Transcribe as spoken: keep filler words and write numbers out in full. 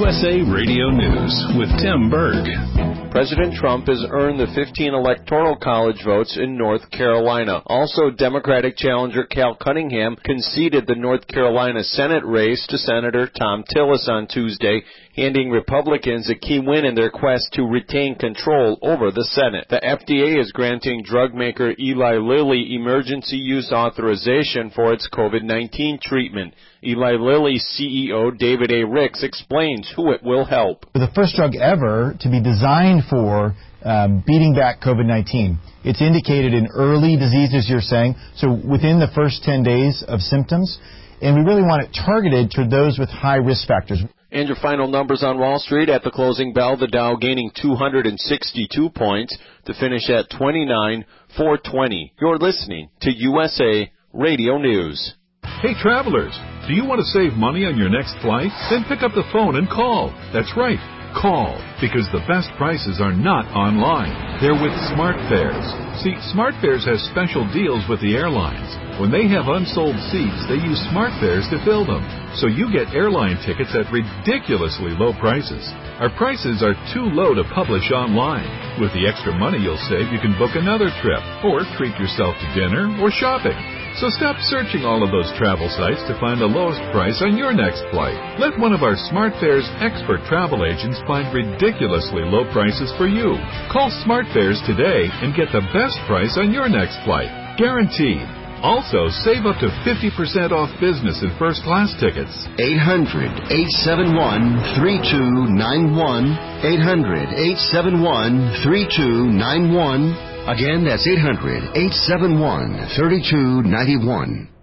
S A Radio News with Tim Berg. President Trump has earned the fifteen Electoral College votes in North Carolina. Also, Democratic challenger Cal Cunningham conceded the North Carolina Senate race to Senator Thom Tillis on Tuesday, handing Republicans a key win in their quest to retain control over the Senate. The F D A is granting drug maker Eli Lilly emergency use authorization for its COVID nineteen treatment. Eli Lilly C E O David A. Ricks explains who it will help. The first drug ever to be designed for um, beating back COVID nineteen. It's indicated in early disease, as you're saying, so within the first ten days of symptoms, and we really want it targeted to those with high risk factors. And your final numbers on Wall Street at the closing bell, the Dow gaining two hundred sixty-two points to finish at twenty-nine thousand four hundred twenty. You're listening to U S A Radio News. Hey travelers, do you want to save money on your next flight? Then pick up the phone and call. That's right, call, because the best prices are not online. They're with SmartFares. See, SmartFares has special deals with the airlines. When they have unsold seats, they use SmartFares to fill them. So you get airline tickets at ridiculously low prices. Our prices are too low to publish online. With the extra money you'll save, you can book another trip, or treat yourself to dinner or shopping. So stop searching all of those travel sites to find the lowest price on your next flight. Let one of our SmartFares expert travel agents find ridiculously low prices for you. Call SmartFares today and get the best price on your next flight. Guaranteed. Also, save up to fifty percent off business and first class tickets. eight hundred, eight seven one, three two nine one. eight hundred, eight seven one, three two nine one. Again, that's eight hundred, eight seven one, three two nine one.